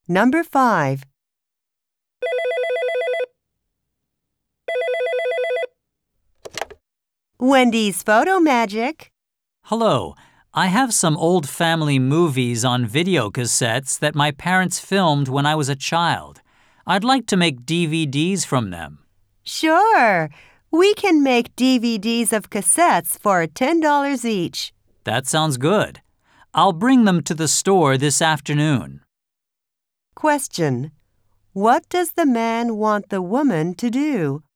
Number 5. Wendy's Photo Magic. Hello. I have some old family movies on video cassettes that my parents filmed when I was a child. I'd like to make DVDs from them. Sure. We can make DVDs of cassettes for $10 each. That sounds good. I'll bring them to the store this afternoon. Question. What does the man want the woman to do?